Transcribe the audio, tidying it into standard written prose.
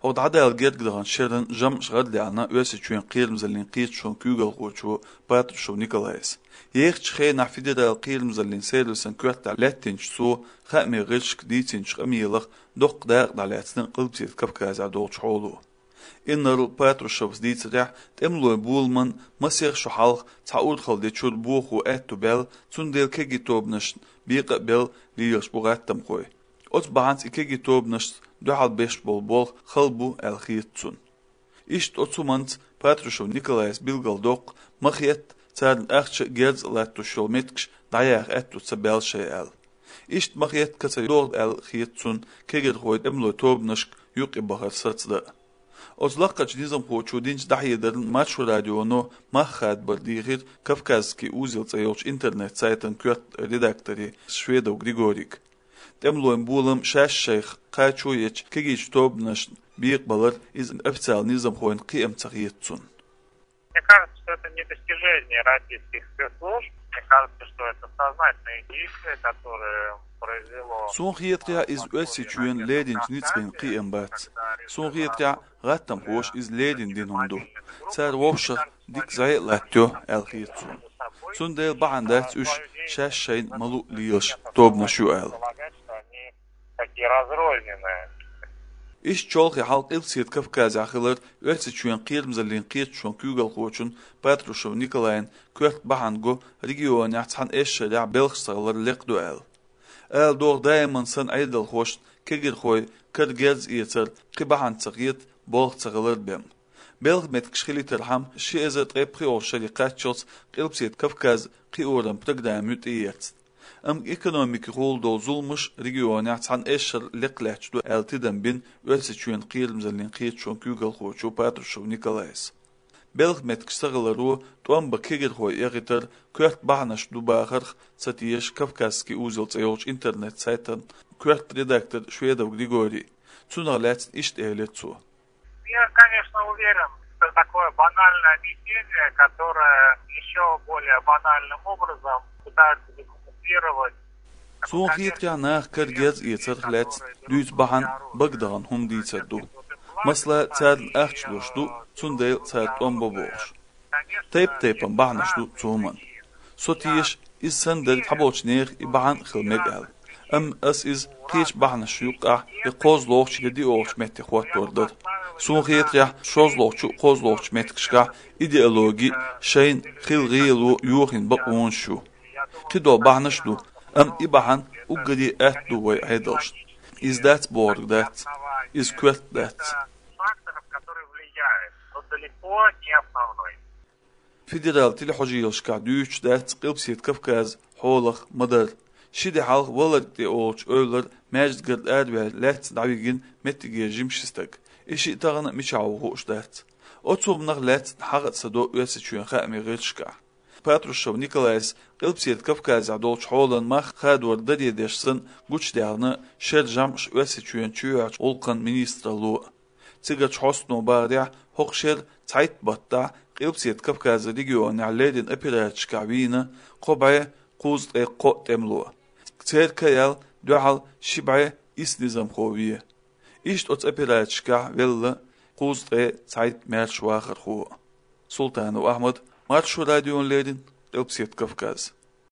Od adel gergdahan şerden jam şgadliana ösüçün qirmzalin qitşon kügal qoçu Patrushev Nikolais. Yexçxe nafidel qirmzalin serlusan kürtta lettinç su xami gılşk ditinç qamiyalıq doqdaq dalatsın qılbsit Kafkaza dolçolu. Innar Patrushev ditsrah temlo bulman masir şuhalq taud xalde çul buxu etubel tundel kegitobnaş biqbel liyoş bugattam qoy. Oz bahans iki gitobnaş duhal beş bol xalbu elxiytsun. İşt otsumant Patrushev Nikolais bilgaldoq maxiyet tsarn axçı gerz lattu şolmetkş dayaq ettu tsabel şeyel. İşt maxiyet katsa doğd elxiytsun kegir xoyt emlo tobnaş yuqi bahar satsda. Ozlaqaç nizam xoçu dinç dahiyedarin maçu radyonu maxad bardihir Kafkazski uzil tsayolç internet saytın kürt redaktori Shvedov Grigorik. Темлоем булам шаш шейх қачуеч кегич тобнаш биq балар из официал низам хоин қием цахиетцун. Мне кажется, что это не достижение российских спецслужб. Мне кажется, что это сознательные действия, которые произвело... Сунхиетria из ösичуен лединч ницхин қием бац. Сунхиетria ғаттам хош из ледин динунду. Цар вовшах дик зайт латтё әлхиетцун. Сундел баандат үш шаш шейн малу лиош тобнашу әл. Такие разрозненные. Иш чолхи халк илсиет Кавказ ахылар ösичуен qirmzalin qitşon kügal qoçun Patrushev Nikolai'n kört bahango region yatsan eşşerya belxsağlar liqdu əl. El doğ daiman san aydal xoş kegir xoy kırgerz yeter qibahan tsaqiyet bolx tsaqalar bem. Belg met kşxiliter ham şiezet repri ol şariqatços qilpsiet Kavkaz qiyoran programüt iyert. Ekonomik rolda zulmuş region yatsan eşşer liqlaçdu eltiden bin ösичуен qirmzalin qitşon kügal xoçu Patrushev Nikolais. Belg met kşsağalaru tuamba kegir xoy eğiter kört bahnaş dubaxar satiyeş Kavkazski uzil tsayolç internet saytan kört redaktor Shvedov Grigori. Цунарлец ишт элецу. Я, конечно, уверен, что такое банальное объяснение, которое еще более банальным образом пытаются декомментировать. Сунхиетria nach kırgez yeterhlets düz bahan bagdagan hum diyserdu. Masla tsarn axçluşdu, tsundel tsart ombo boş. Teypan bahnışdu tsuman. Sotiyeş iz sander taboçnir ibahan xilmek el. As iz qiç bahnış yuqa qozloqç dedi oç metti xottordur. Sунхиетria şozloqçu qozloqç metkişqa ideologi şeyin xilgilu yuxin baqonşu. Qido bahnışdu. Ibahan uggadi etdu way aydalş. Is that borg that is quest that. Факторов, которые влияют, но далеко не основной. Federal tilhojiyilşqa düç dat qilpsiet Kavkaz holaq madar. Şide halq valakti olç öyler mecdgird erver let davigin mettige jimşistak. İşi tağına miçavu hoşdat. Otsubnaq let haqatsa do ösичуен xami gılşqa. Patrushev Nikolais qilpsiet Kavkaz adolç holan max xadwar dadyedeşsin guçdağını şerjamş ösичуен çüyaç olqan ministralu. Tsigaç hosno barya hoqşer tsayt batta qilpsiet Kavkaz region alledin operatçqa vina qobaya quz qo temlu. Cerkayal duhal shibay is nizam khoviye. İşt ots operatçqa vella quz tsayt merch waxar khu. Sultanov Ahmad Maçu radyon ledin qilpsiet Kavkaz.